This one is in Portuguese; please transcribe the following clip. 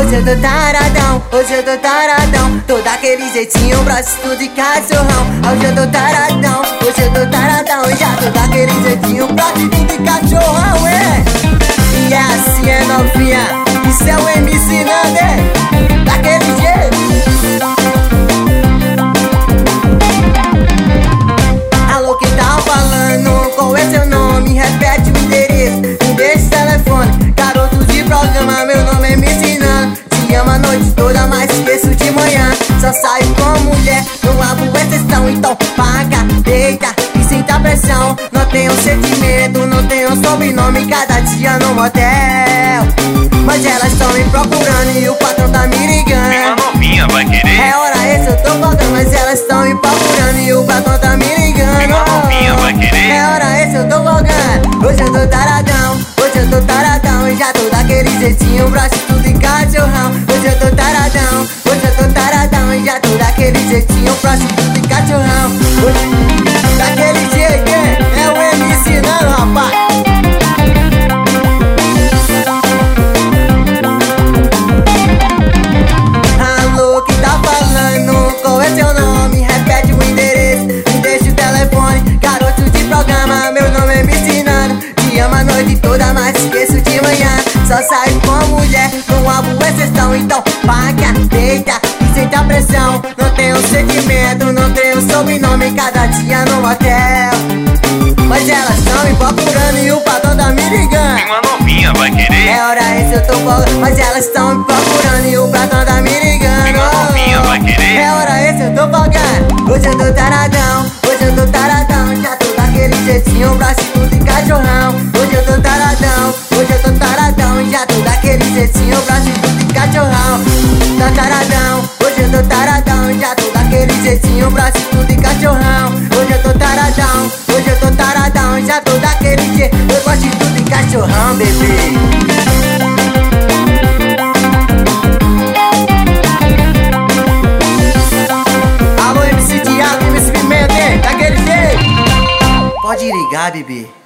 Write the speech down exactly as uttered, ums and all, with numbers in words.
Hoje eu tô taradão, hoje eu tô taradão. Tô daquele jeitinho, prostituta e cachorrão. Hoje eu tô taradão, hoje eu tô taradão. Já tô daquele jeitinho, prostituta e cachorrão, é. E é assim, é novinha, isso é o M C Nando, daquele jeito. Alô, quem tá falando? Qual é seu nome? Repete o endereço, me deixa o telefone. Garoto de programa, meu nome é M C Nando. Te amo a noite toda, mas esqueço de manhã. Só saio com mulher, não abro exceção. Então paga, deita e senta a pressão. Não tenho sentimento, não tenho sobrenome. Cada dia no motel, mas elas estão me procurando e o patrão tá me ligando. Uma novinha vai querer? É hora esse eu tô voltando, mas elas estão me procurando e o patrão tá me ligando. Uma novinha vai querer? É hora esse eu tô voltando. Hoje eu tô taradão, hoje eu tô taradão. E já tô daquele jeitinho, prostituta e cachorrão. Hoje eu tô taradão, hoje eu tô taradão. E já tô daquele jeitinho, prostituta e cachorrão. Hoje, daquele jeito, é, é o M C Nando, rapaz. Alô, quem tá falando? Qual é seu nome? Repete o endereço, me deixa o telefone. Garoto de programa, meu nome é M C Nando. Te amo a noite toda, mas esqueço de manhã. Só saio com mulher, não abro exceção. Então paga, deita e senta a pressão. Não tenho sentimento, não tenho sobrenome. Cada dia no motel, mas elas estão me procurando e o patrão tá me ligando. Uma novinha vai querer? É hora esse eu tô folgando, mas elas estão me procurando e o patrão tá me ligando. Uma novinha vai querer? É hora esse eu tô folgando. Hoje eu tô taradão, hoje eu tô taradão. Já tô daquele jeitinho, prostituta e cachorrão. Hoje eu tô taradão, hoje eu tô taradão. Já tô daquele jeitinho, prostituta e cachorrão. Tô taradão, hoje eu tô taradão. Já tô daquele jeitinho, prostituta e cachorrão. Hoje eu tô taradão, hoje eu tô taradão. Já tô daquele jeito, eu gosto de tudo e cachorrão, bebê. Alô, M C Thiago, M C Pimenta, hein? Daquele jeito. Pode ligar, bebê.